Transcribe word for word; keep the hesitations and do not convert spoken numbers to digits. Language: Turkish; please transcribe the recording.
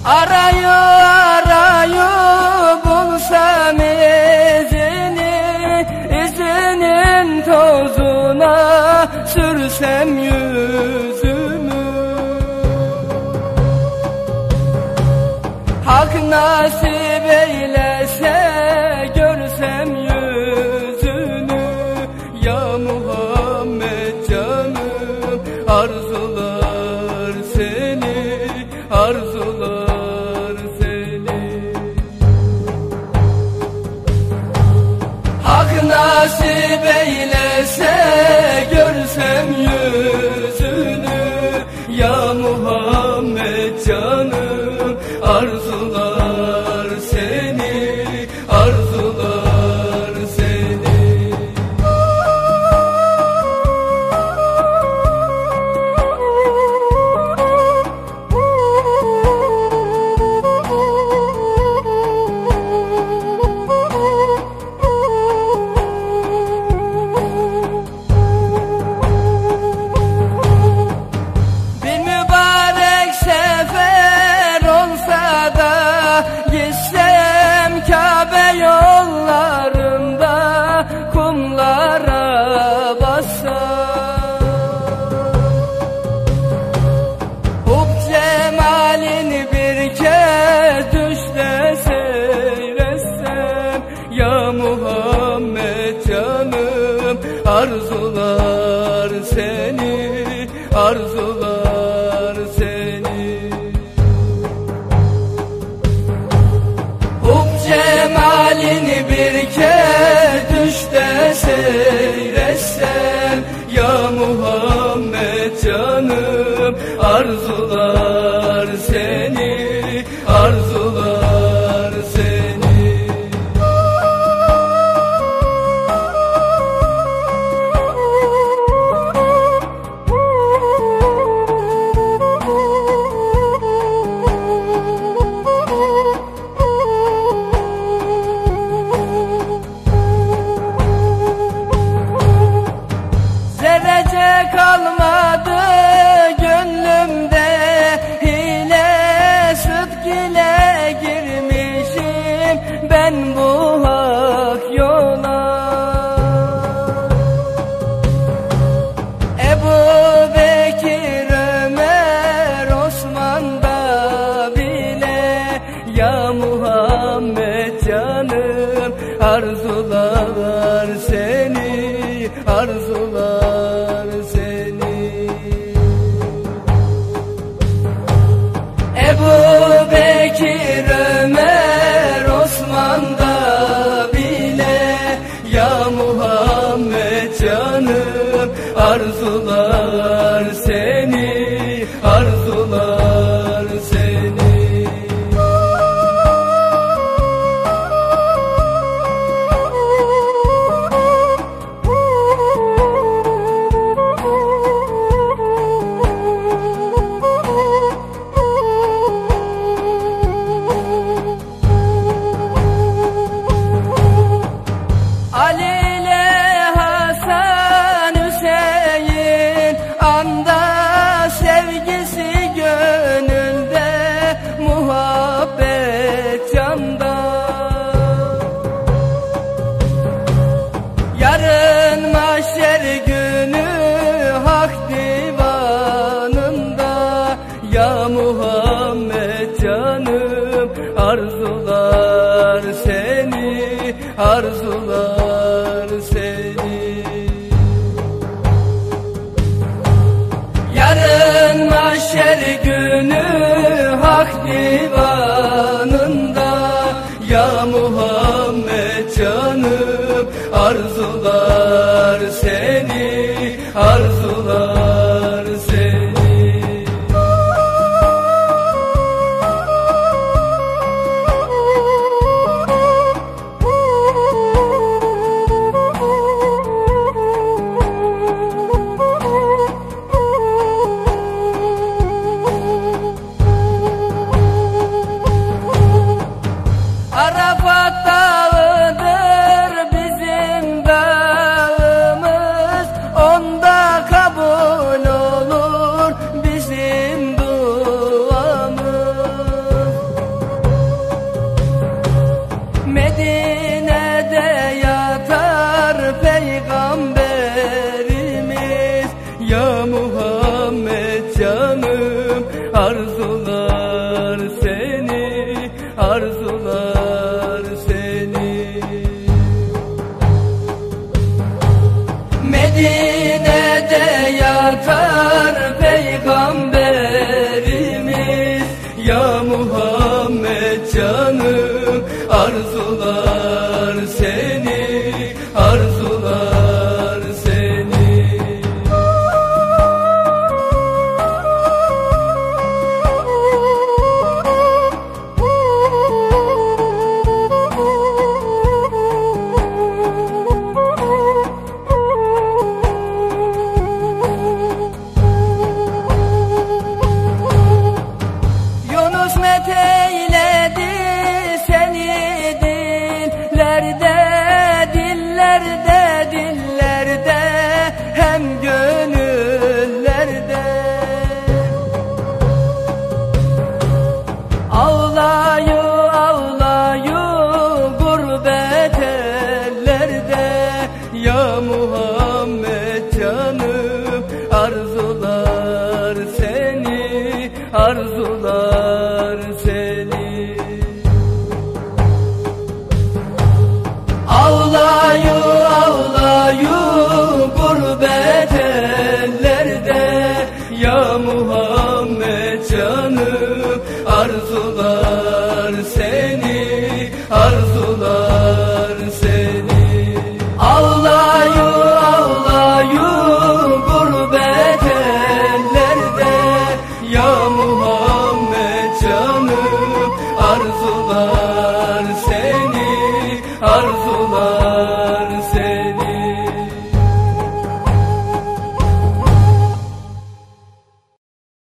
Arayı arayı bulsam izini, izinin tozuna sürsem yüzümü. Hak nasip eylese görsem yüzünü, ya Muhammed canım arzular seni, arzular seni. Hak nasip eylese görsem yüzünü, ya Muhammed canım arzular seni, arzular seni. Bir mübarek sefer olsa da gitsem Kabe yollarında kumlara bassam, hub cemalini bir kez düşte seyretsem, ya Muhammed canım arzular seni, arzular seni. Hub cemalini bir kez düşte seyretsem, ya Muhammed canım arzular seni, arzular seni. Zerrece kalmadı gönlümde hile, sıdk ile girmişim ben bu hak yola. Ebu Bekir, Ömer, Osman da bile, ya Muhammed canım arzular seni, arzular seni. Ebu Bekir, Ömer, Osman da bile, ya Muhammed canım arzular seni, arzular seni. Ali ile Hasan, Hüseyin anda sevgisi gönülde, muhabbet canda. Yarın mahşer günü hak divanında, ya Muhammed canım arzular seni, arzular seni. Yarın mahşer günü hak divanında, ya Muhammed canım arzular seni, arzular seni. arzular seni, arzular seni. Medine'de yatar Peygamberimiz, ya Muhammed canım, arzular seni, arzular seni. Yunus meteyledi seni dillerde, dillerde, dillerde, hem gönüllerde. Ağlayı ağlayı gurbet ellerde, ya Muhammed canım, arzular seni, arzular seni. Ağlayı ağlayı gurbet ellerde, ya Muhammed canım, arzular seni, arzular seni. Ağlayı ağlayı gurbet ellerde, ya Muhammed canım, arzular